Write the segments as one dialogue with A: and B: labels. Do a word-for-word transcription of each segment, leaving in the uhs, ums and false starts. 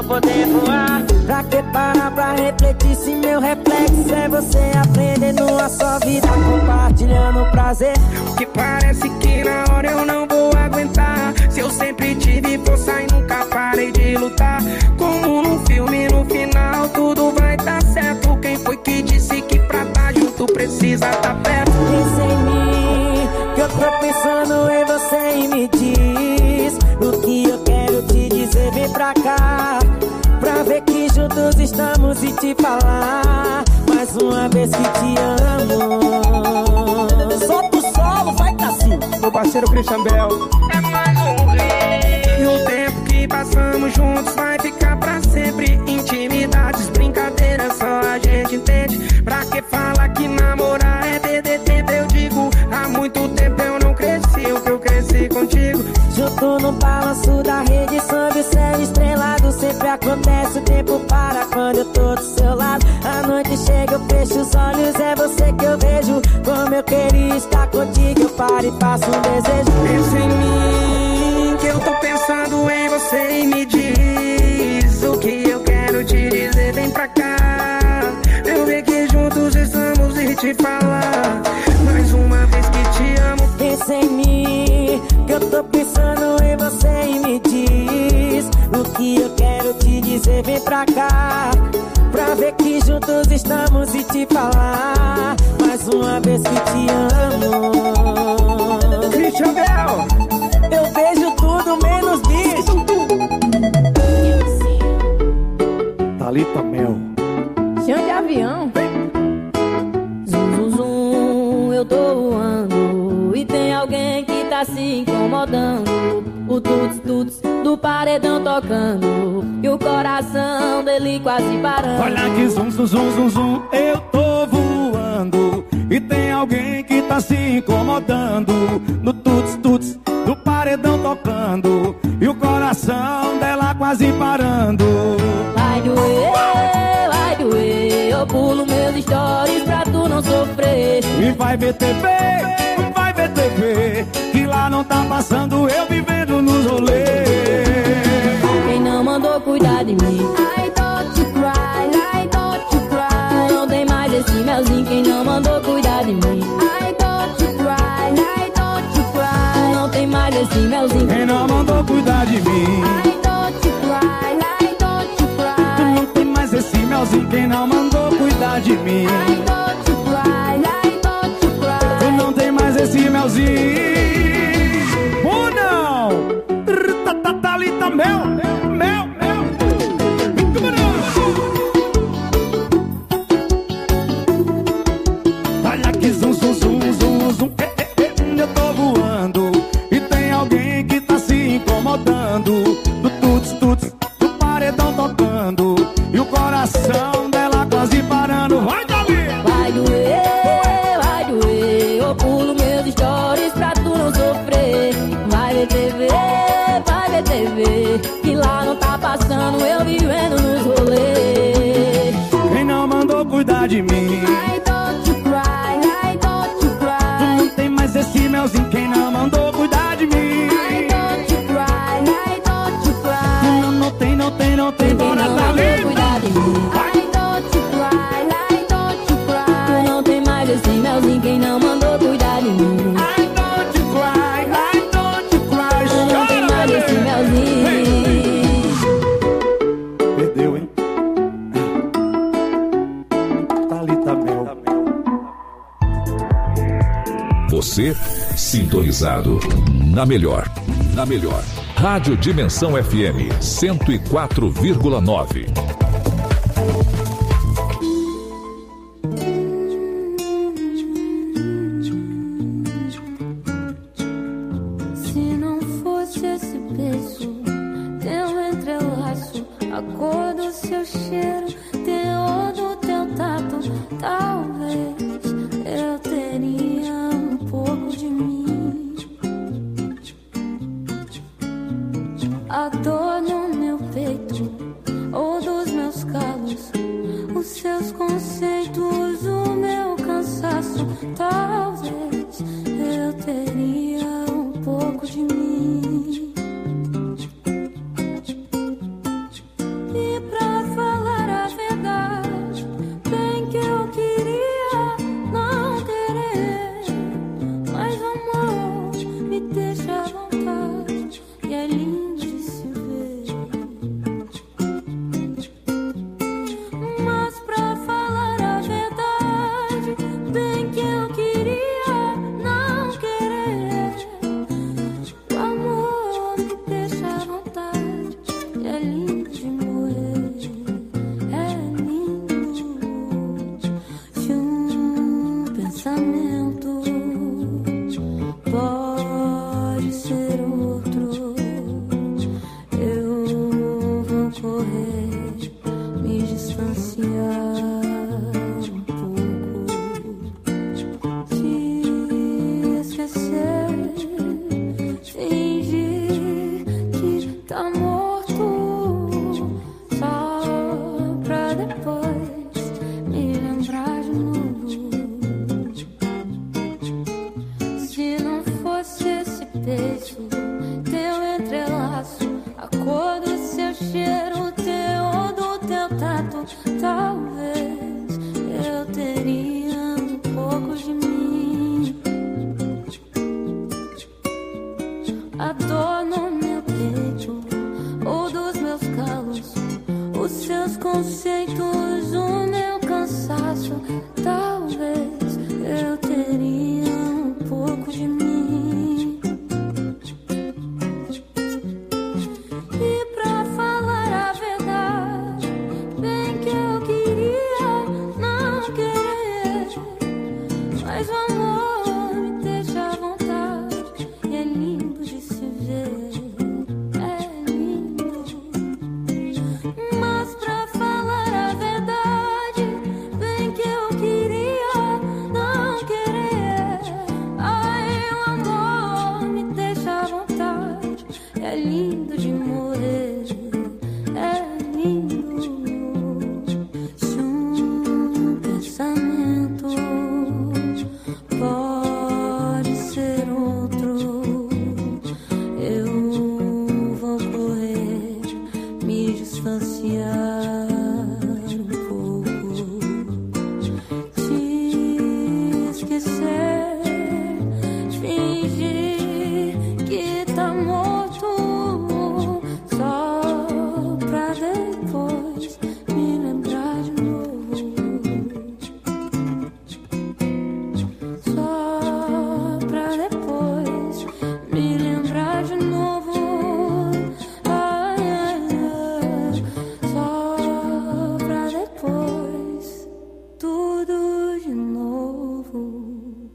A: poder voar. Pra que parar pra refletir se meu reflexo é você aprendendo a sua vida, compartilhando o prazer.
B: Que parece que na hora eu não vou aguentar. Se eu sempre tive força e nunca parei de lutar. Como num filme, no final tudo vai dar certo. Quem foi que disse que pra tá junto precisa tá perto?
A: Pensa em mim, que eu tô pensando em você e me diz o que eu quero te dizer, vem pra cá. Pra ver que juntos estamos e te falar mais uma vez que te amo. Solta o solo, vai Cassinho.
B: Meu parceiro Christian Bell. É mais um rei. E o tempo que passamos juntos vai ficar pra sempre. Intimidades, brincadeiras, só a gente entende. Pra que fala que namorar é perder tempo? Eu digo, há muito tempo eu não cresci o que eu cresci contigo.
A: Junto no balanço da rede, sob o céu estrelado. Sempre acontece, o tempo para quando eu tô do seu lado. A noite chega, eu fecho os olhos, é você que eu vejo. Como eu queria estar contigo, eu paro e faço um desejo.
B: Pensa em mim, que eu tô pensando em você e me diz o que eu quero te dizer, vem pra cá. Eu ver que juntos estamos e te falar mais uma vez que te amo.
A: Pensa em mim, que eu tô pensando em você e me diz o que eu quero te dizer, vem pra cá. Pra ver que juntos estamos e te falar mais uma vez que te amo.
B: Christian Bell.
A: Eu vejo tudo menos bicho.
C: Thalita Mel.
D: Chão de avião. Zum, zum, zum, eu tô voando e tem alguém que tá se incomodando. O tuts, tuts do paredão tocando e o coração dele quase parando.
C: Olha que zum, zum, zum, zum, zum, eu tô voando e tem alguém que tá se incomodando. No tuts, tuts do paredão tocando e o coração dela quase parando.
D: Vai doer, vai doer, eu pulo meus stories pra tu não sofrer.
C: E vai ver T V, vai ver T V, que lá não tá passando eu vivendo nos rolês.
D: Quem não mandou cuidar de mim? I don't you cry, I don't you cry. Não tem mais esse melzinho, quem não mandou cuidar de mim? I don't you cry, I don't you cry. Não tem mais esse melzinho,
C: quem não mandou cuidar de mim?
D: I don't you cry, I don't you cry.
C: Não tem mais esse melzinho, quem não mandou cuidar de mim?
D: I don't you cry, I don't you cry.
C: Não tem mais esse melzinho. Ou não? Thalita Mel, Mel, Mel. Olha que zum, zum, zum, zum, zum. Eh, eh, eh, eu tô voando e tem alguém que tá se incomodando. Do tuts, tuts, do paredão tocando e o coração dela quase parando. Vai, Davi!
D: Vai doer, vai doer, eu pulo meus stories pra tu não sofrer. Vai ver T V, vai ver T V, que lá não tá passando eu vivendo nos rolês.
C: Quem não mandou cuidar de mim?
D: I don't you cry, I don't you cry.
C: Não tem mais esse melzinho, quem não mandou cuidar de mim?
D: I don't you cry, I don't you cry.
C: Não, não tem, não tem, não tem,
D: Quem
C: bora
D: não mandou
C: Thalita.
D: cuidar de mim? I don't you cry, I don't you cry. Não tem mais esse melzinho, quem não mandou cuidar de mim?
C: I don't you cry, I don't you cry.
D: Não tem mais esse melzinho.
C: Perdeu, hein? Thalita Mel.
E: Você sintonizado na melhor, na melhor. Rádio Dimensão F M cento e quatro vírgula nove.
F: Se não fosse esse beijo, teu entrelaço, a cor do seu cheiro, teor do teu tato, talvez eu teria um pouco de mim. A dor no meu peito ou dos meus calos, os seus conceitos, o meu cansaço, talvez eu teria um pouco de mim. E correr, me distanciar um pouco, te esquecer, fingir que tá morto, só pra depois me lembrar de novo. Se não fosse esse beijo, teu entrelaço, a cor do seu cheiro, o teu do teu tato, talvez eu teria um pouco de mim. A dor no meu peito ou dos meus calos, os seus conceitos, o meu cansaço, talvez eu teria um pouco de mim. E pra falar a verdade, bem que eu queria não querer, mas o amor me deixa à vontade e é lindo de se ver, é lindo. Mas pra falar a verdade, bem que eu queria não querer, ai, o amor me deixa à vontade, é lindo de morrer, é lindo. Se um pensamento pode ser outro, eu vou correr, me distanciar um pouco, te esquecer, fingir que tá morto, só pra depois me lembrar de novo, só pra depois me lembrar de novo, ai, ai, ai, só pra depois tudo de novo.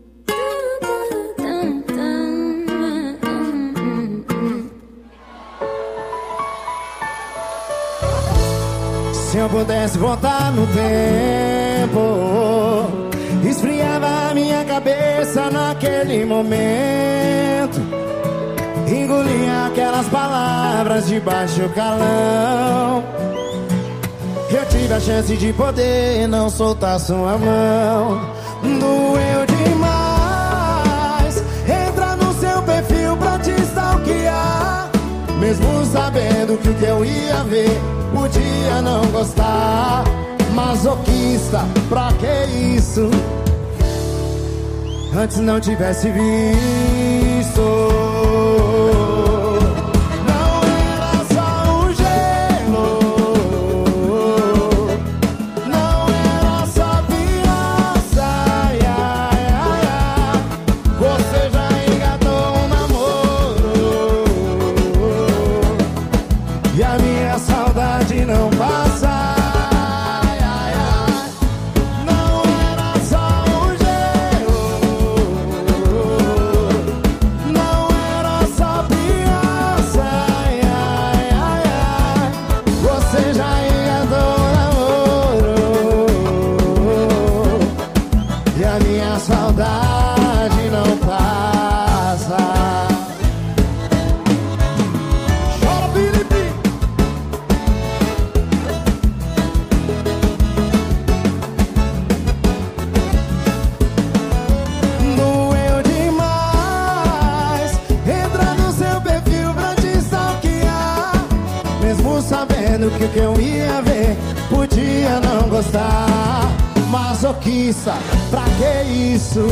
C: Se eu pudesse voltar no tempo, esfriava a minha cabeça naquele momento, engolia aquelas palavras de baixo calão. Eu tive a chance de poder não soltar sua mão. Doeu demais entrar no seu perfil pra te stalkear, mesmo sabendo que o que eu ia ver podia não gostar. Masoquista, pra que isso? Antes não tivesse visto. Não era só o gelo, não era só criança, ai, ai, ai, ai. Você já engatou um namoro e a minha saudade não passa. Ai, ai, ai. Não era só o gelo, não era só criança, ai, ai, ai, ai. Você já engatou um namoro e a minha saudade não passa. Chora, Felipe! Doeu demais entrar no seu perfil pra te stalkear, mesmo sabendo que o que eu ia ver podia não gostar. Masoquista, pra que isso?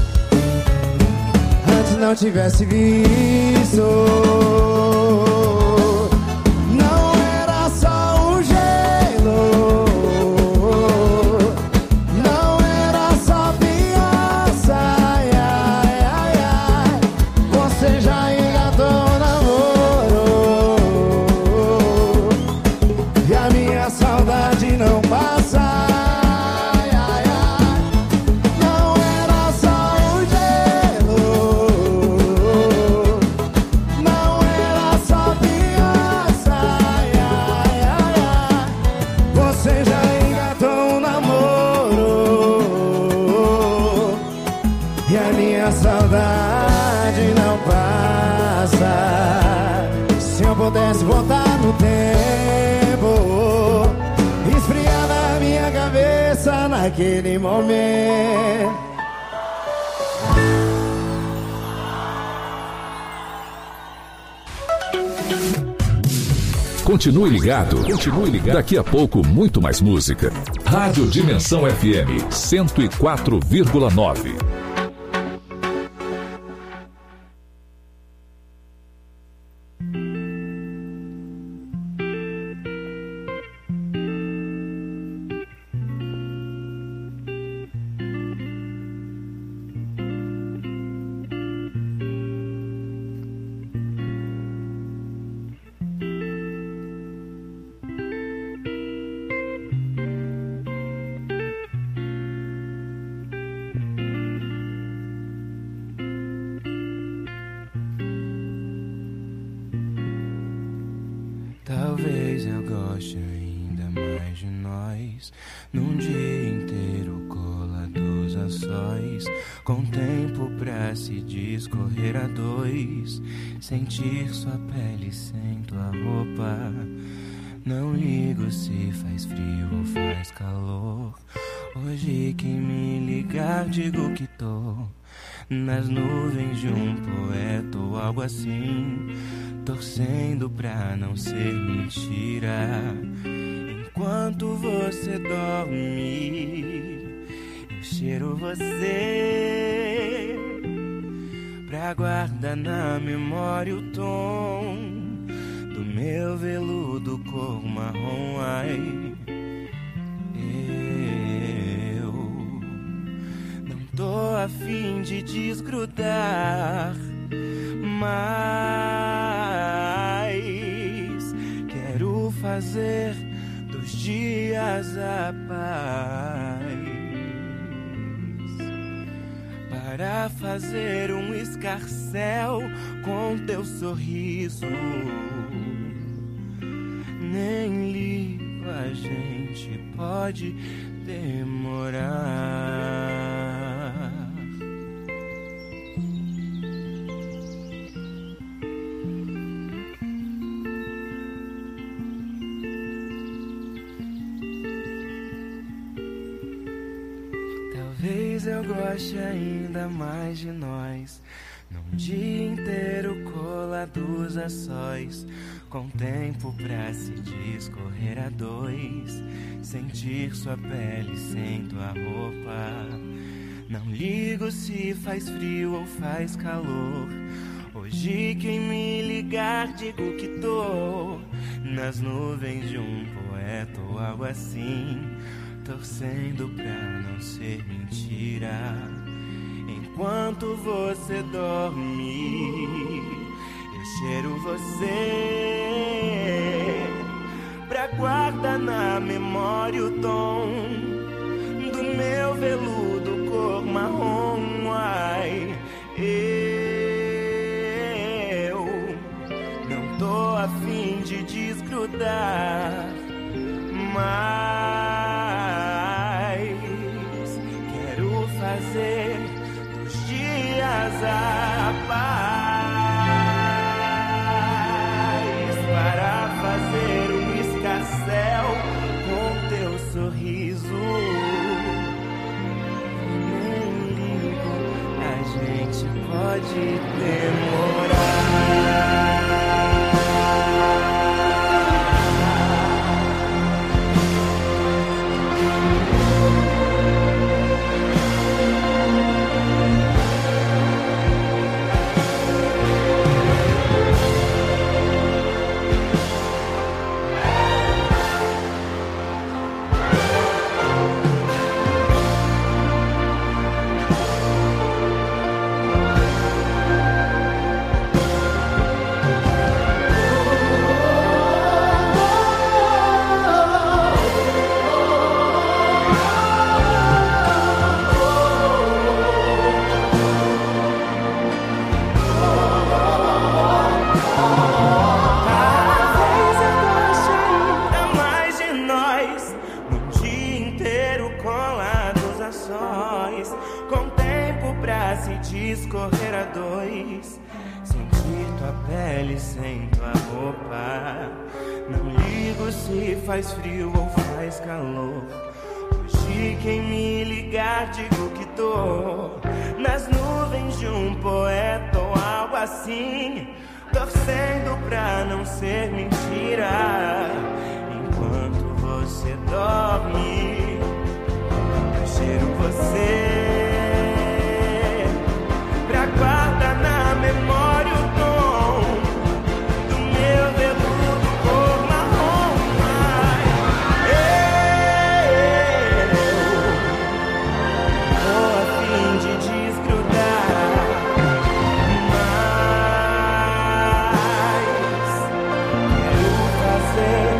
C: Antes não tivesse visto. Não era só o gelo, não era só criança, ai, ai, ai, ai. Você já engatou um namoro e a minha saudade não passa. Ai, ai, ai. Não era só o gelo, não era naquele momento.
E: Continue ligado, continue ligado. Daqui a pouco, muito mais música. Rádio Dimensão F M cento e quatro vírgula nove.
G: Talvez eu goste ainda mais de nós, num dia inteiro colados a sós, com tempo pra se discorrer a dois, sentir sua pele sem tua roupa. Não ligo se faz frio ou faz calor, hoje quem me ligar digo que tô nas nuvens de um poeta ou algo assim, torcendo pra não ser mentira. Enquanto você dorme, eu cheiro você pra guardar na memória o tom do meu veludo cor marrom. Ai, eu não tô a fim de desgrudar, mas quero fazer dos dias a paz, para fazer um escarcéu com teu sorriso. Nem ligo, a gente pode demorar. Talvez eu goste ainda mais de nós, num dia inteiro colados a sós, com tempo pra se discorrer a dois, sentir sua pele sem tua roupa. Não ligo se faz frio ou faz calor, hoje quem me ligar digo que tô nas nuvens de um poeta ou algo assim, torcendo pra não ser mentira. Enquanto você dorme, eu cheiro você pra guardar na memória o tom do meu veludo cor marrom. Ai, eu não tô a fim de desgrudar, mas quero fazer dos dias a paz, para fazer um escarcéu com teu sorriso. Nem ligo, a gente pode demorar. Discorrer a dois, sentir tua pele sem tua roupa. Não ligo se faz frio ou faz calor, hoje Se quem me ligar digo que tô nas nuvens de um poeta ou algo assim, torcendo pra não ser mentira. Enquanto você dorme, eu cheiro você pra guardar na memória o tom do meu veludo cor marrom. Mas eu vou a fim de desgrudar, mas quero fazer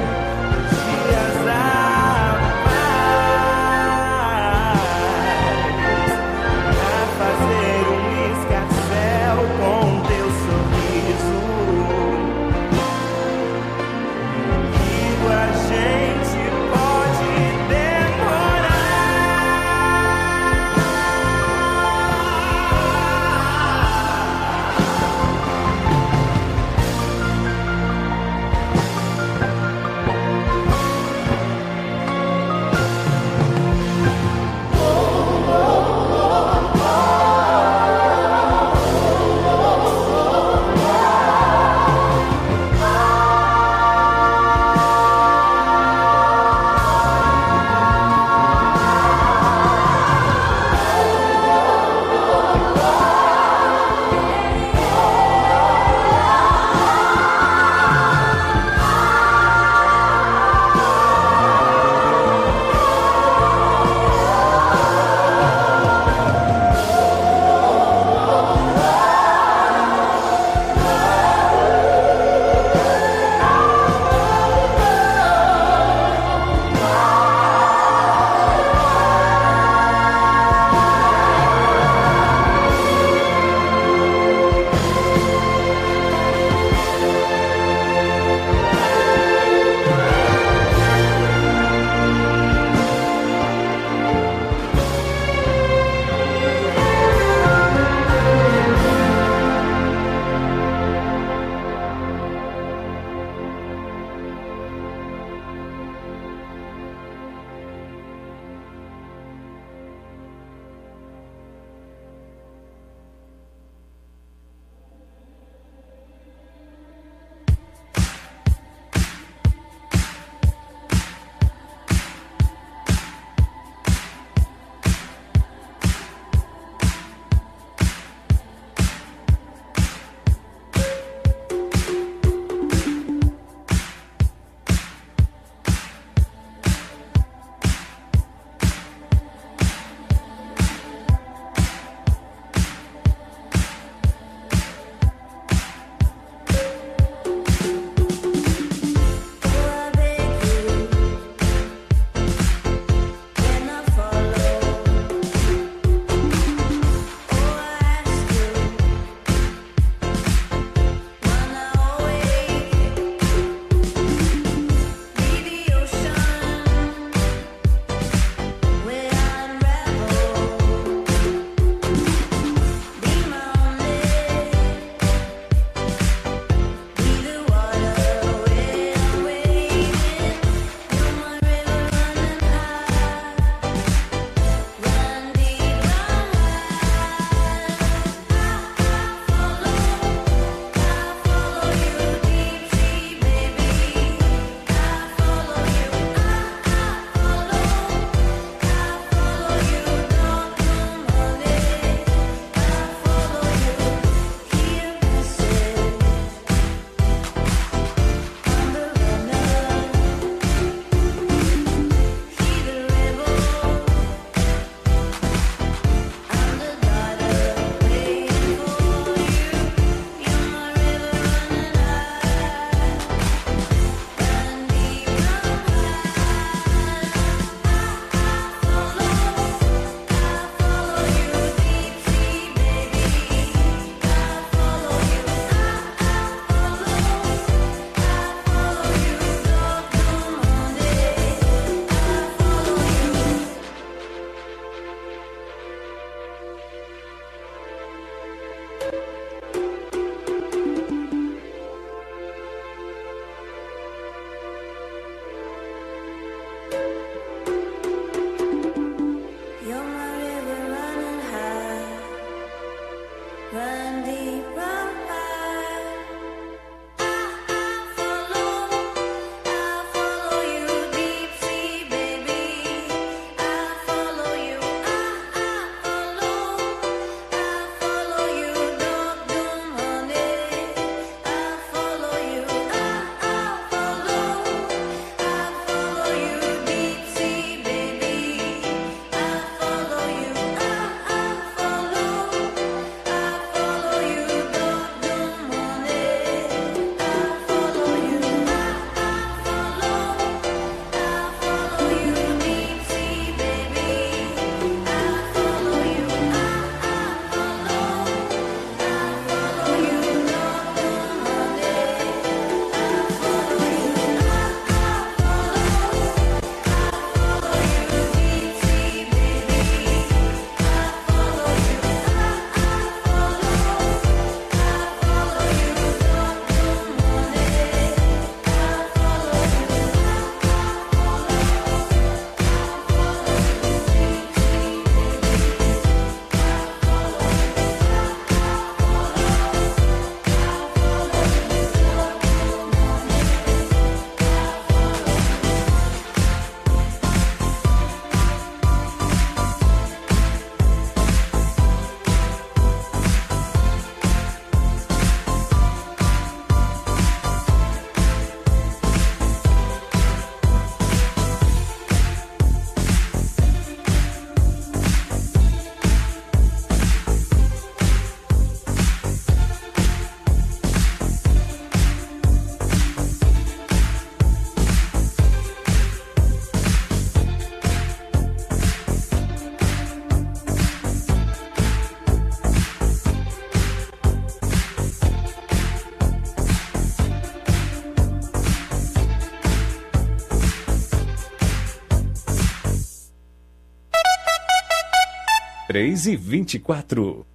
E: três e vinte e quatro.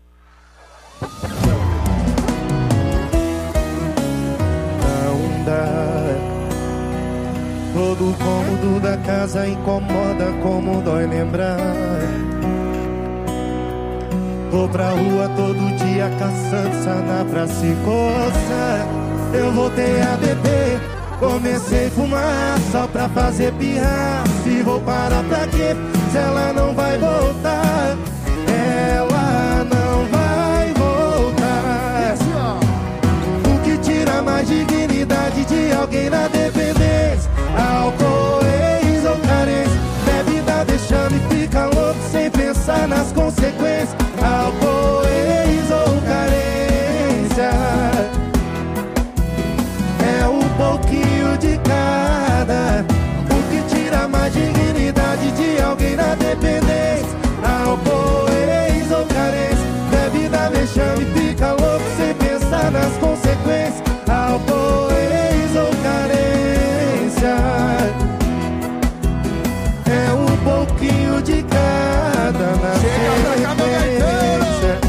H: Não dá. Todo o cômodo da casa incomoda, como dói lembrar. Vou pra rua todo dia caçando sana pra se coçar. Eu voltei a beber, comecei a fumar só pra fazer pirra. Se vou parar pra quê? Se ela não vai voltar, ela não vai voltar. O que tira mais dignidade de alguém na dependência? Álcool, ex ou carência. Bebe, dá, deixando e fica louco sem pensar nas consequências. Álcool, ex ou carência. É um pouquinho de cada. O que tira mais dignidade de alguém na dependência? Álcool, ex ou carência. Bebe, dá, deixando e fica louco sem pensar nas consequências. Álcool, ex ou carência. É um pouquinho de cada na sequência.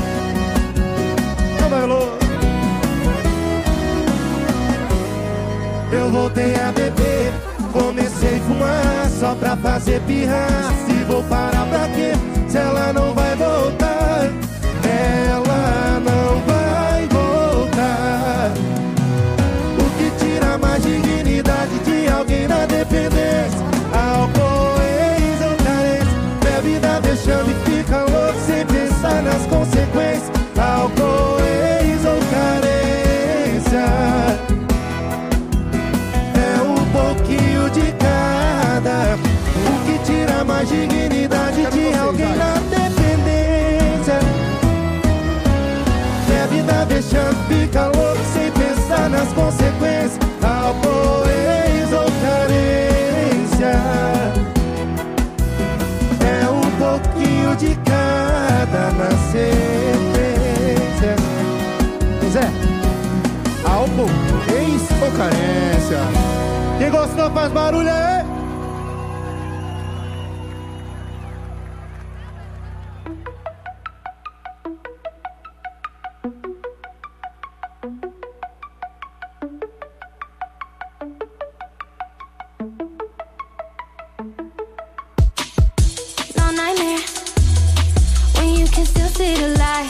H: Eu voltei a beber, comecei a fumar só pra fazer pirra. Se vou parar pra quê? Se ela não vai voltar, ela não vai voltar. O que tira mais dignidade de alguém na dependência? Álcool, ex ou carência. Bebe, dá, deixando e fica louco sem pensar nas consequências. Álcool, ex ou carência. É um pouquinho de cada. O que tira mais dignidade de alguém na dependência? Bebe, dá, deixando e fica louco sem pensar nas consequências. Álcool, ex ou carência. É um pouquinho de cada na sequência. Zé, álcool, ex ou carência? Quem gostou faz barulho aí.
F: No nightmare when you can still see the light.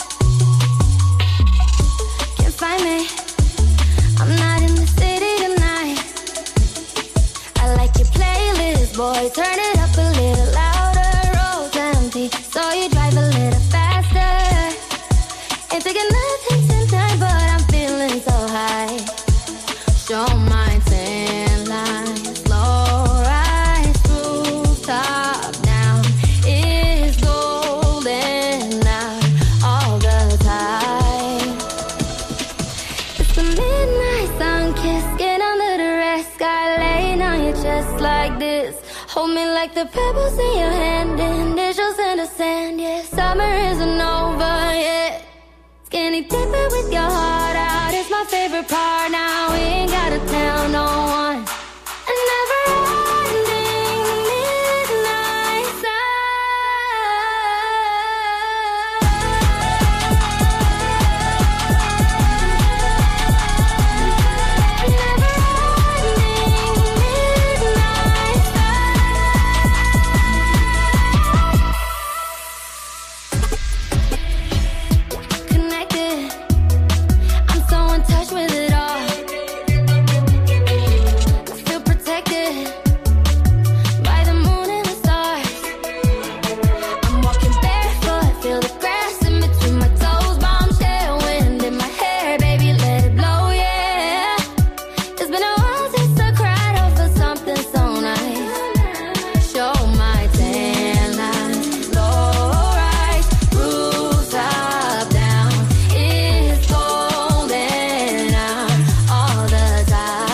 F: Can't find me, I'm not in the city tonight. I like your playlist, boy, turn it up a little louder. Roads empty, so you drive a little faster. Ain't taking nothing tonight, but I'm feeling so high. Show my tan line, slow rise, rooftop down. It's golden out all the time. It's the midnight sun kiss, get under the red sky, laying on your chest like this. Hold me like the pebbles in your hand, initials in the sand. Yeah, summer isn't over yet. Skinny dipping with your heart out, it's my favorite part. Now we ain't gotta tell no one. A never-ending midnight connected. I'm so in touch with it all. Feel protected by the moon and the stars. I'm walking barefoot, feel the grass in between my toes. Bombshell wind in my hair, baby, let it blow, yeah. It's been a while since I cried over something so nice. Show my tan line, low rise, rooftop down. It's golden out all the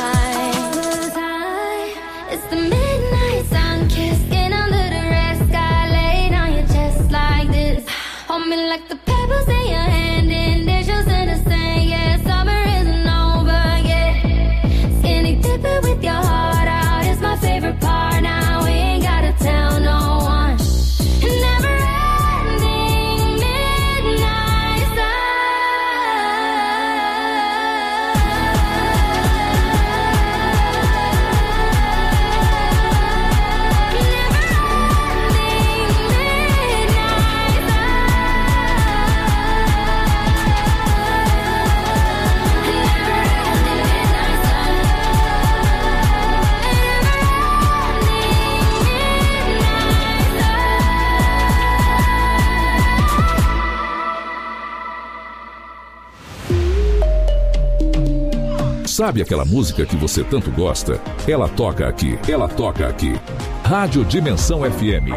F: time. It's the midnight sun kiss, get under the red sky, laid on your chest like this. Hold me like the pebbles in your hand, initials in the sand. Yeah, summer isn't over yet. Skinny dipping with your heart out, it's my favorite part. Now we ain't gotta tell no one. It never
E: Sabe aquela música que você tanto gosta? Ela toca aqui, ela toca aqui. Rádio Dimensão F M.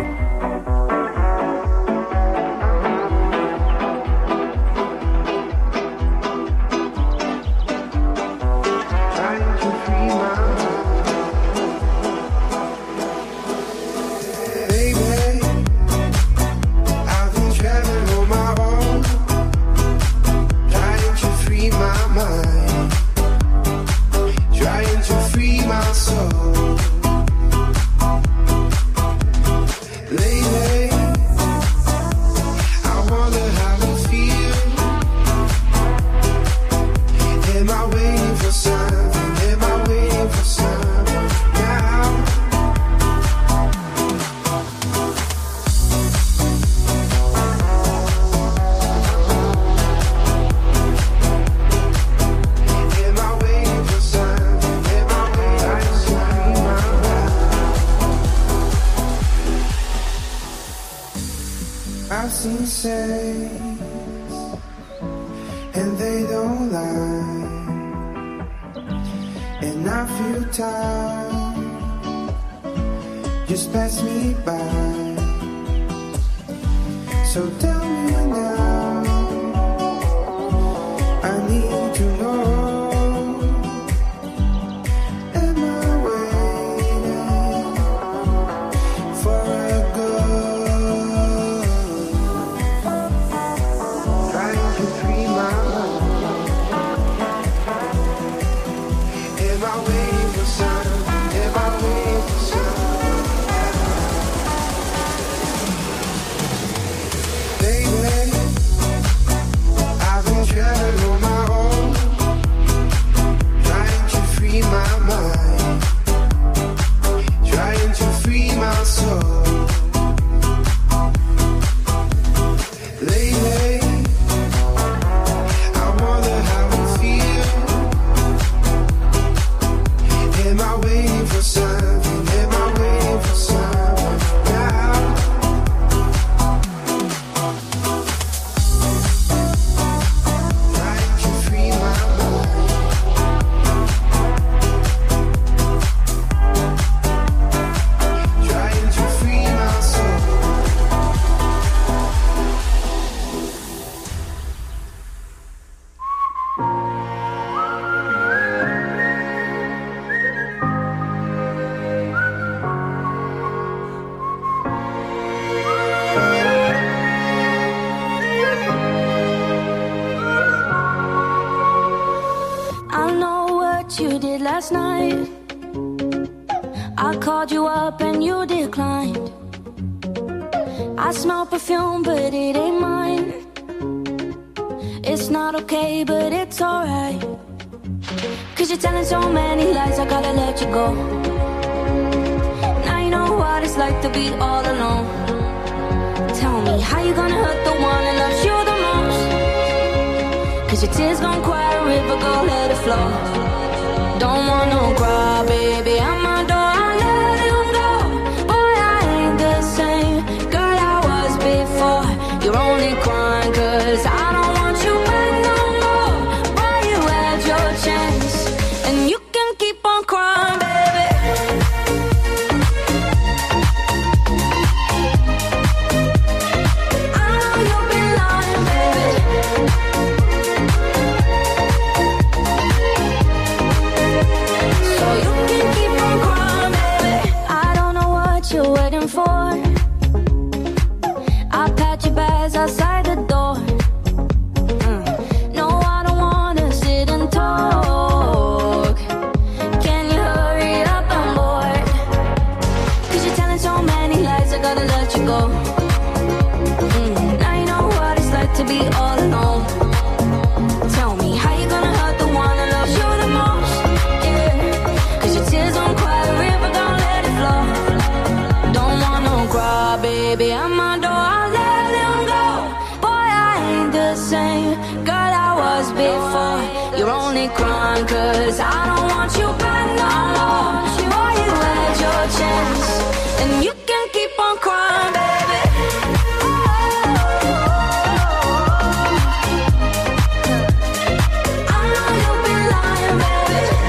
F: Baby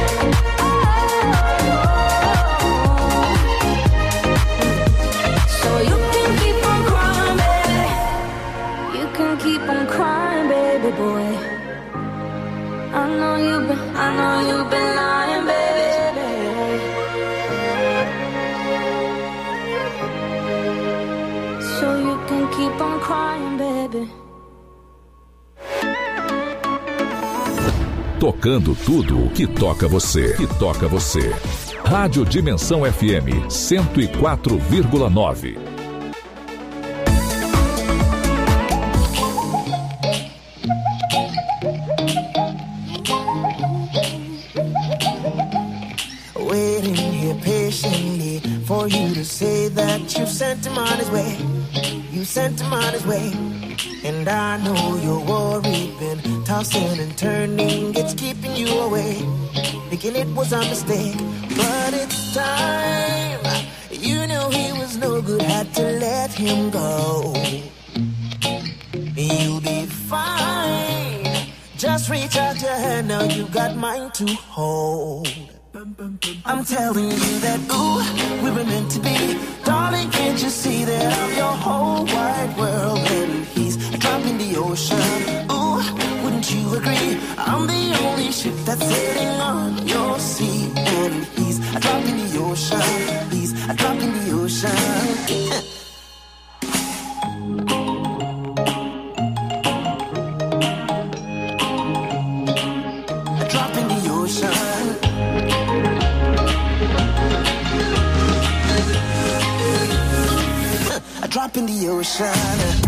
E: tocando tudo o que toca você, que toca você. Rádio Dimensão F M cento e quatro vírgula nove.
I: Waiting here patiently for you to say that you've sent him on his way. You sent him on his way. And I know you're worried, been tossing and turning, it's keeping you away, thinking it was a mistake. But it's time, you know he was no good, had to let him go. You'll be fine, just reach out your hand, now you got mine to hold. I'm telling you that, ooh, we were meant to be. Darling, can't you see that I'm your whole wide world? And he's a drop in the ocean. Ooh, wouldn't you agree? I'm the only ship that's sailing on your sea. And he's a drop in the ocean. He's a drop in the ocean. A drop in the ocean. A drop in the ocean.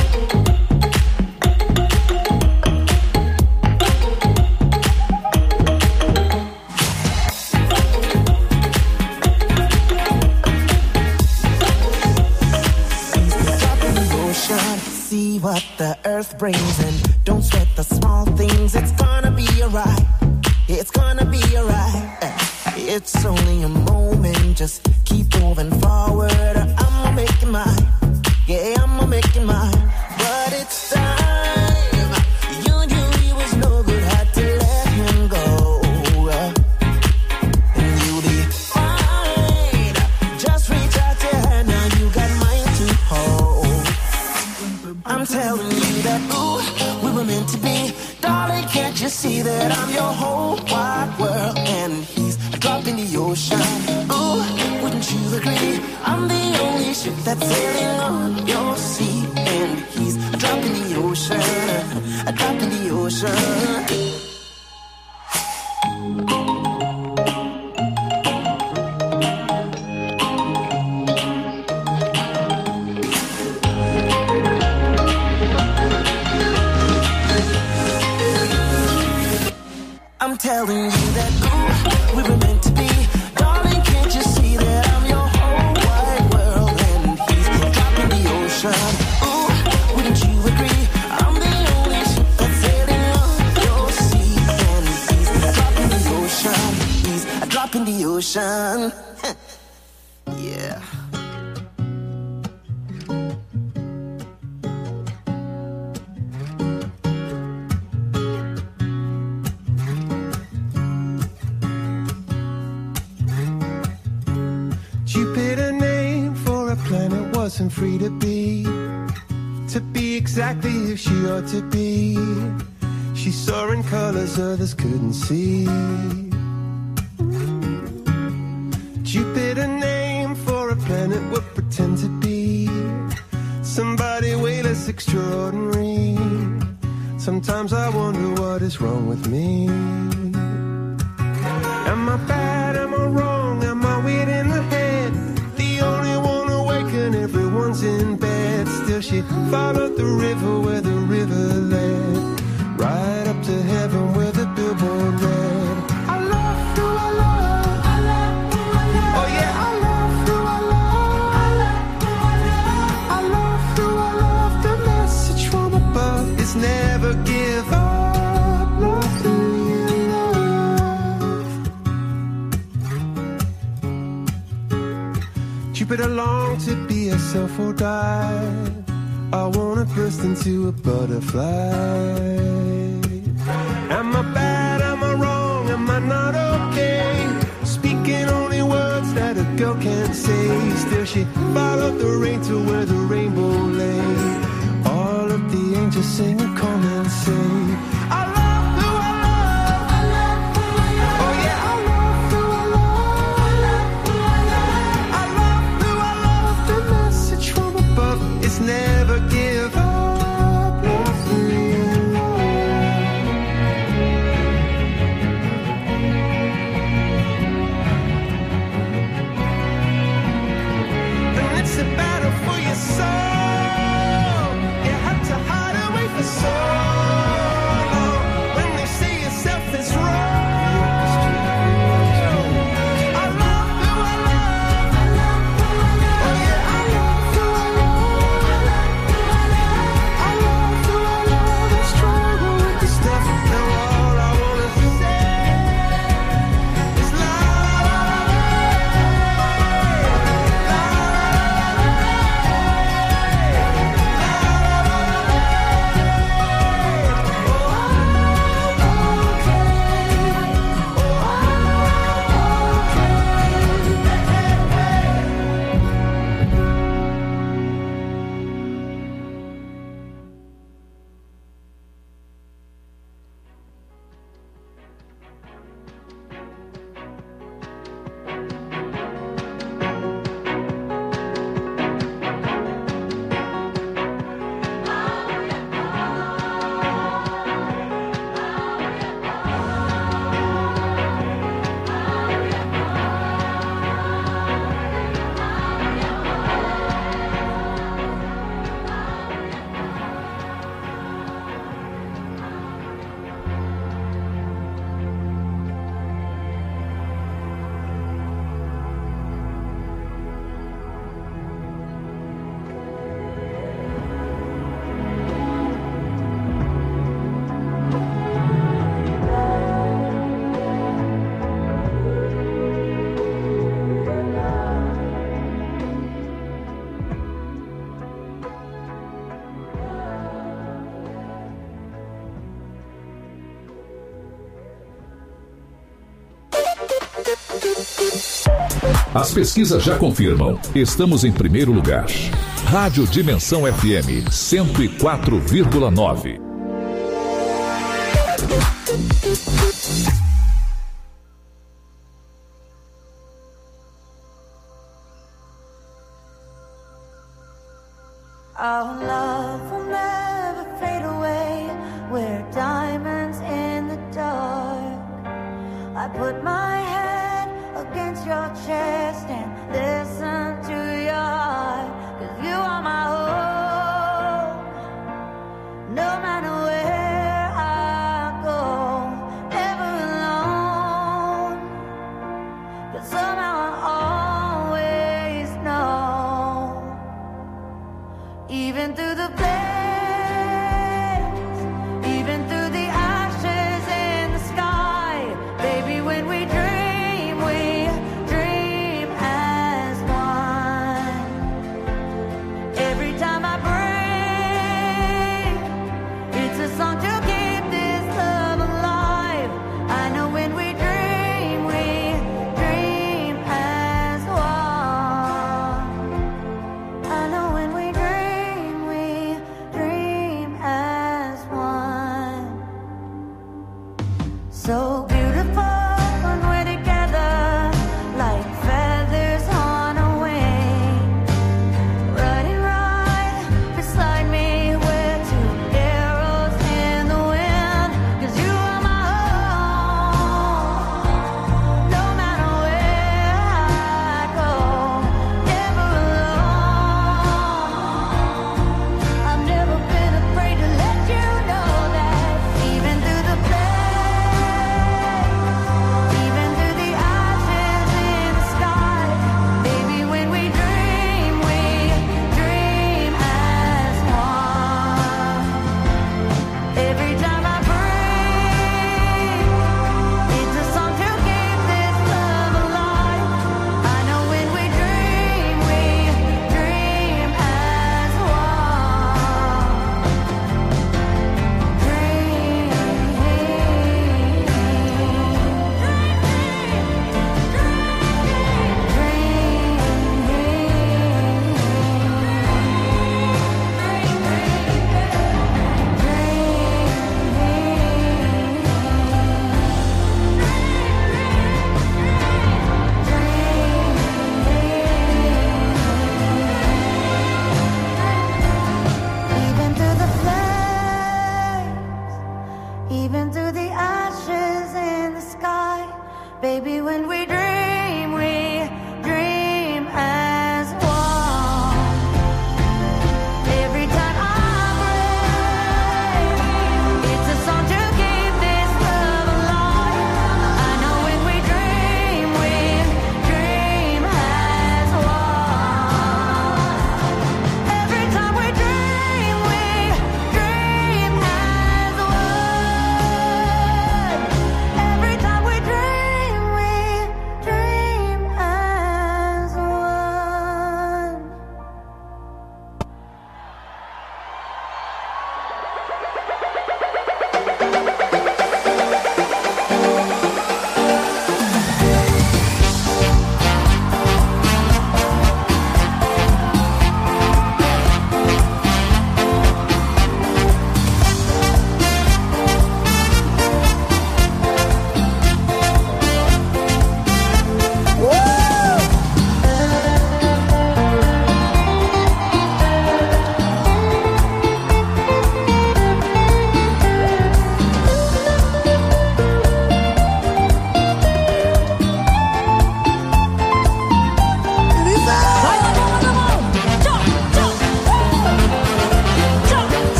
I: See what the earth brings and don't sweat the small things. It's gonna be alright. It's gonna be alright. It's only a moment. Just keep moving forward. I'ma make it mine. Yeah, I'ma make it mine. But it's time. You knew he was no good. Had to let him go. And you'll be fine. Just reach out your hand. Now you got mine to hold. I'm telling you that, ooh, we were meant to be. Darling, can't you see that I'm your whole wide world? And he's a drop in the ocean. Ooh, wouldn't you agree? I'm the only ship that's sailing on your sea. And he's a drop in the ocean. A drop in the ocean. I'm telling you that, ooh, we were meant to be. Darling, can't you see that I'm your whole wide world? And he's a drop in the ocean. Ooh, wouldn't you agree? I'm the only ship that's sailing on your sea. And he's a drop in the ocean. He's a drop in the ocean. Yeah.
J: Wasn't free to be, to be exactly who she ought to be. She saw in colors others couldn't see. Jupiter named for a planet would pretend to be somebody way less extraordinary. Sometimes I wonder what is wrong with me. Am I bad? Am I wrong? Am I weird in the head? The only one awake and everyone's in bed. Still she followed the river where the river led, right up to heaven where the billboard read, I love who I love, I love who I love. Oh yeah, I love who I love, I love who I love. I love who I love. The message from above is never give up. Love who you love. Jupiter longed to be herself or die. I wanna burst into a butterfly. Am I bad? Am I wrong? Am I not okay? Speaking only words that a girl can't say. Still she followed the rain to where the rainbow lay. All of the angels sing and come and say, I love who I love, I love who I love. Oh yeah, I love who I love, I love who I love. I love who I love. The message from above is never give up. Love who you love.
E: As pesquisas já confirmam. Estamos em primeiro lugar. Rádio Dimensão F M cento e quatro vírgula nove.
F: Our love will never fade away. We're diamonds in the dark. I put my head against your chest and listen to your heart. 'Cause you are my hope. No matter where I go, never alone. 'Cause somehow I always know. Even through the pain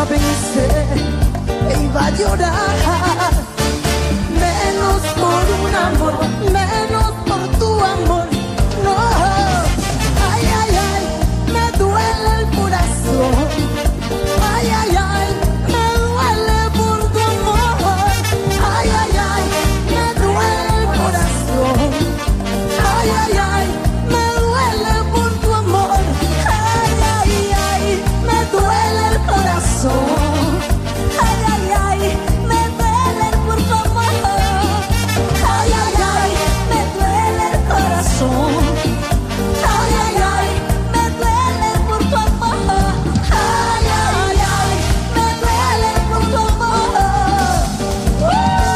K: nunca pensé que iba a llorar. Menos por un amor, menos por tu amor. No, ay, ay, ay, me duele el corazón. Ay, ay, ay, me duele por tu amor. Ay, ay, ay, me duele el corazón. Ay, ay, ay, me duele por tu amor. Ay, ay, ay, me duele el corazón. Ay, ay, ay, me duele por tu amor. Ay, ay, ay, me duele el corazón. Ay, ay, ay, me duele por tu amor. Ay, ay, ay, me duele por tu amor. ¡Uh!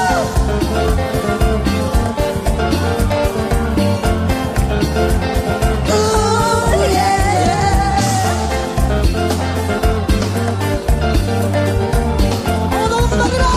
K: Oh, yeah. ¡Vamos, vamos, arriba!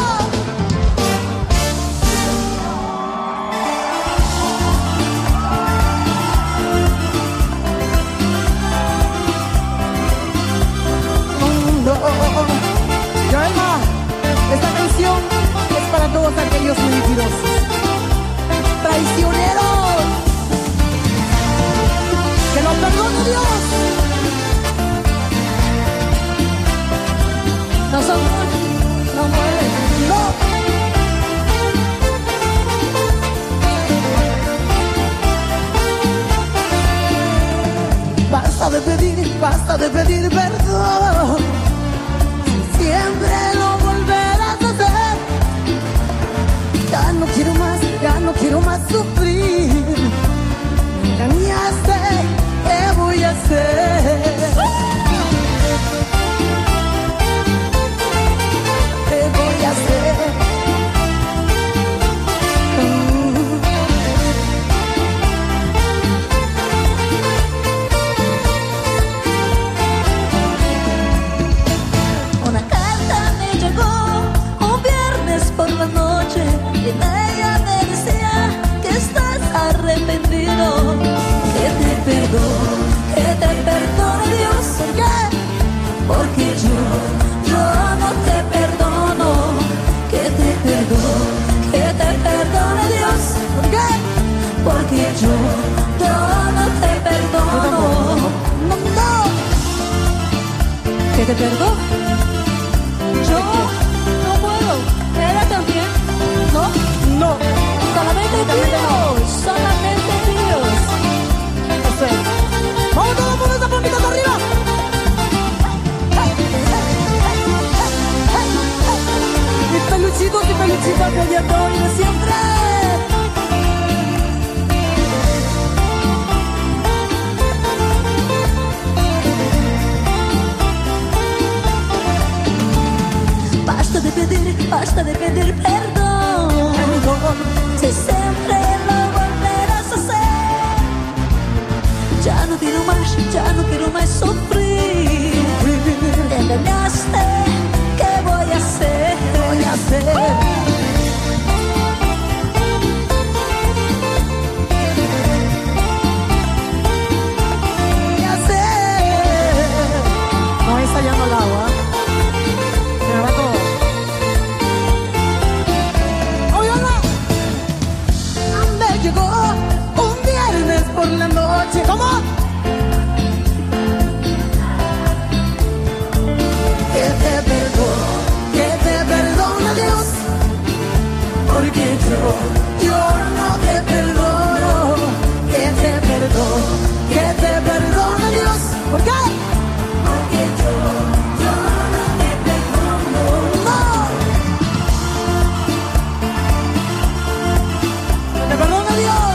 K: Mundo. Yaima, esta canción es para todos aquellos mentirosos, traicioneros. Que lo perdone Dios. No son, no mueren, no. Basta de pedir, basta de pedir perdón. Siempre lo volverás a hacer. Ya no quiero más, ya no quiero más sufrir. Me engañaste, ¿qué voy a hacer? ¿Qué voy a hacer? Una carta me llegó un viernes por la noche y en ella me decía que estás arrepentido, que te perdono, que te perdone Dios. ¿Por qué? Porque yo, yo no te perdono, que te perdono, que te perdone Dios. ¿Por qué? Porque yo, yo no te perdono. No, no. ¿Que te perdono? Yo no puedo. ¿Ella también? No, no. Solamente Dios, solamente Dios. Eso es. Vamos todos por esa palmitas arriba. Mis peluchitos y peluchitas que ya estoy de siempre. Basta de pedir, basta de pedir perdón. Si siempre lo volverás a hacer. Ya no quiero más, ya no quiero más sufrir. Te engañaste, ¿qué voy a hacer? ¿Qué voy a hacer? ¿Qué hacer? No está llamo el agua. Se me va todo. Me llegó un viernes por la noche. ¿Cómo? Que te perdono, que te perdone Dios. Porque yo, yo no te perdono. Que te perdono, que te perdone Dios. ¿Por qué? Porque yo, yo no te perdono. No. Te perdona Dios.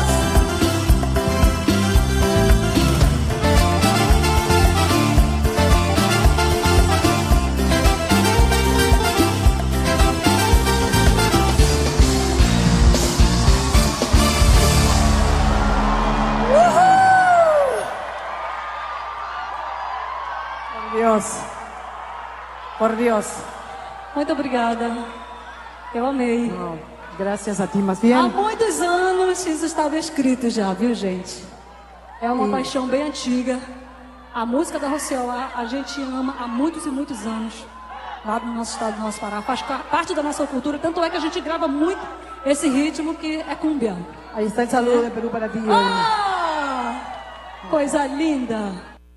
K: Por Dios. Por Dios.
L: Muito obrigada. Eu amei.
K: Não, graças a ti, mas bien.
L: Há muitos anos isso estava escrito já, viu, gente? É uma
K: E-
L: paixão bem antiga. A música da Rosseuá a gente ama há muitos e muitos anos. lá no nosso estado, no nosso Pará. Faz parte da nossa cultura, tanto é que a gente grava muito esse ritmo que é cumbia.
M: Ahí está el saludo de Perú para ti.
L: Ah, coisa linda.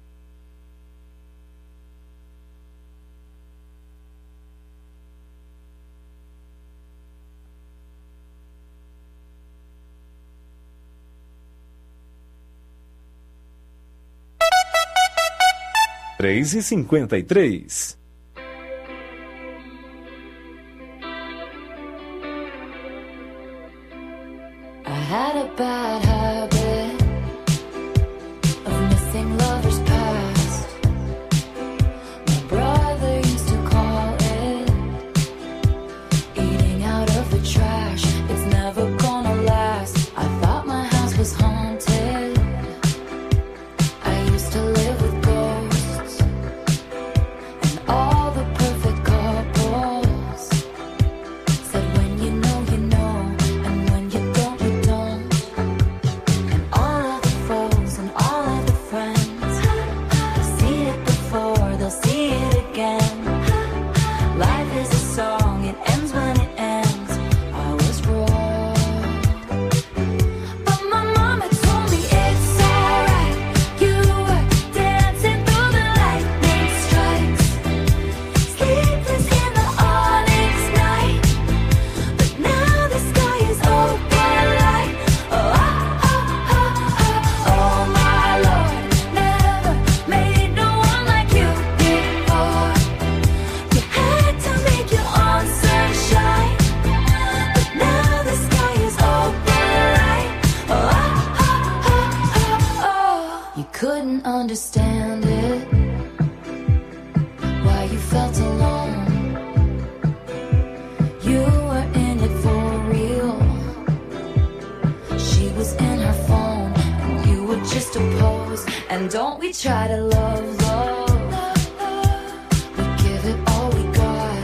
N: três e cinquenta e três.
F: I had a bad habit of missing lovers past. My brother used to call it eating out of the trash. It's never gonna last. I thought my house was haunted. I used to live with ghosts and all the perfect couples. Said when you know, you know, and when you don't, you don't. And all of the foes and all of the friends, they've seen it before, they'll see it again. Life is a song, it ends when it ends. I was wrong, but my mama told me it's alright. You were dancing through the lightning strikes, sleepless in the onyx night. But now the sky is open light. Oh, oh, oh, oh, oh, my Lord, never made no one like you before. You had to make your own sunshine, but now the sky is open light. Oh, oh, oh, oh, oh. You couldn't understand it, why you felt alone. You were in it for real. She was in her phone, and you were just a pose. And don't we try to love, love? We give it all we got.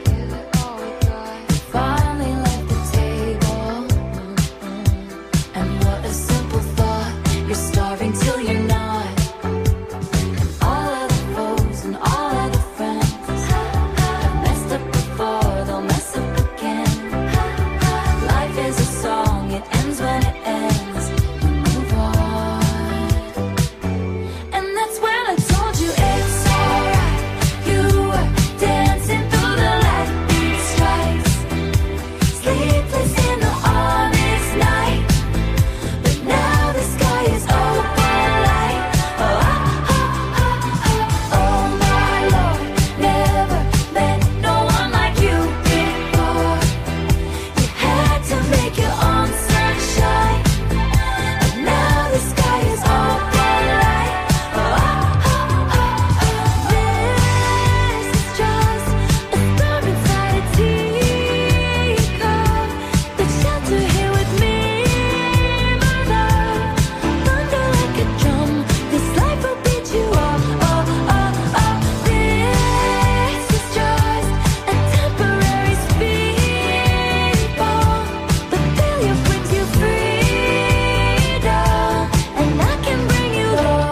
F: Finally left the table, and what a simple thought. You're starving till you're not. And all of the foes and all of the friends have messed up before, they'll mess up again. Life is a song, it ends when it ends. We move on. And that's when I told you it's alright. You were dancing through the lightning strikes, sleepless in the onyx night. But now the sky is open light. Oh, oh, oh, oh, oh, my Lord, never met no one like you before. You had to make your own sunshine, and now the sky is open light. Oh, oh, oh, oh, this is just a storm inside a teacup. The shelter here with me, my love. Thunder like a drum, this life will beat you up. Oh, oh, oh, this is just a temporary speed bump, but failure brings you freedom, and I can bring you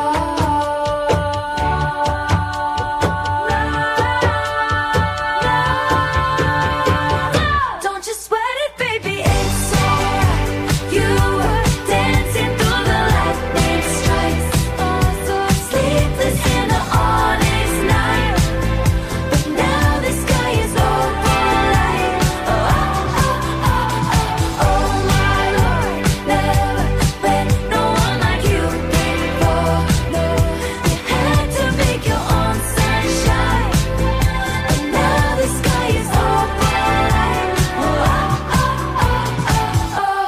F: love. Don't you sweat it, baby, it's alright. You were dancing through the lightning strikes, sleepless in the onyx night. But now the sky is open light. Oh, oh, oh, oh, oh, my Lord, never met no one like you before. No, you had to make your own sunshine, and now the sky is open light. Oh, oh, oh, oh, oh, oh.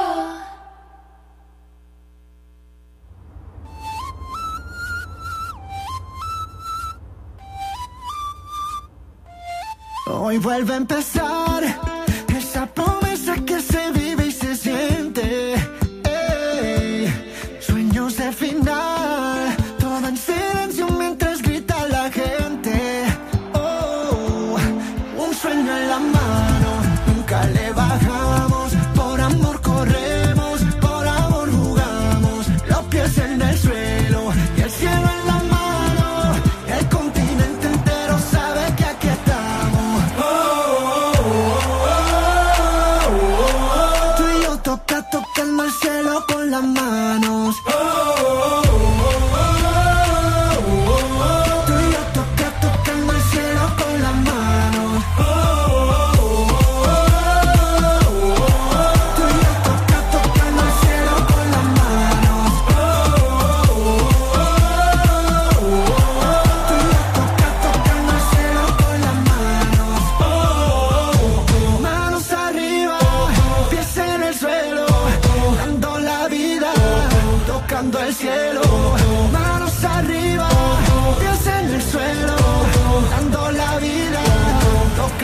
I: Hoy vuelve a empezar esa promesa que se vive y se siente. Ey, sueños de final, todo en silencio mientras grita la gente. Oh, un sueño en la mano, nunca le bajamos. Por amor corremos, por amor jugamos. Los pies en el suelo y el cielo en la mano. El continente entero sabe que aquí estamos.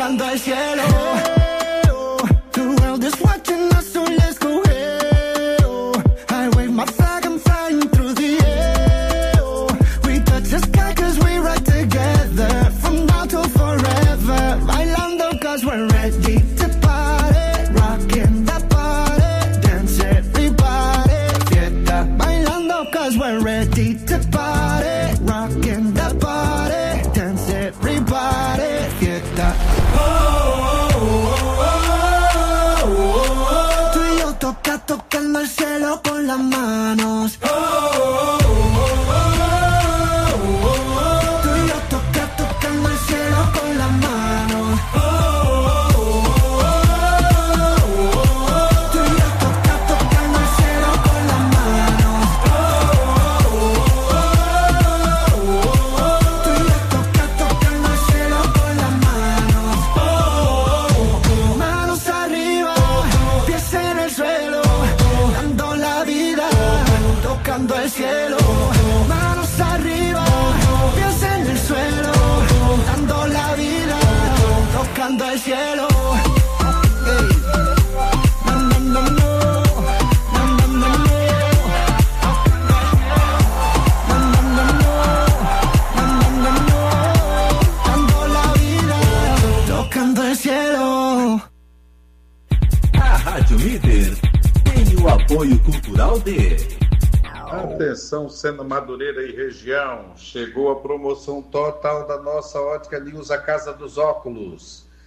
I: tocando el cielo. Hey, oh, the world is watching us, so let's go. Hey, oh, I wave my flag, I'm flying through the air. Oh, we touch the sky cause we ride together, from now till forever. Bailando cause we're ready to party, rocking the party, dance everybody, fiesta. Bailando cause we're ready to party, rocking the party, dance everybody, fiesta. Oh, oh, oh, oh, oh, oh. Tú y yo toca, tocando el cielo con las manos. Oh, oh, oh, oh, oh, oh. Tú y yo toca, tocando el cielo con las manos. Oh, oh, oh, oh, oh. Tú y yo toca, tocando el cielo con las manos. Oh, oh, oh, oh. Tú y yo toca, tocando el cielo con las manos. Oh, oh, oh. Manos arriba, pies en el suelo, dando la vida, tocando el cielo. Manos arriba, pies en el suelo, dando la vida, tocando el cielo. Hey. No, no, no, no. No, no, no, no. No, no, no, no. No, no, no, no. Dando la vida, tocando el cielo.
O: A Rádio Líder tem o apoio cultural de...
P: Atenção, Sena Madureira e região, chegou a promoção total da nossa Ótica News, a Casa dos Óculos.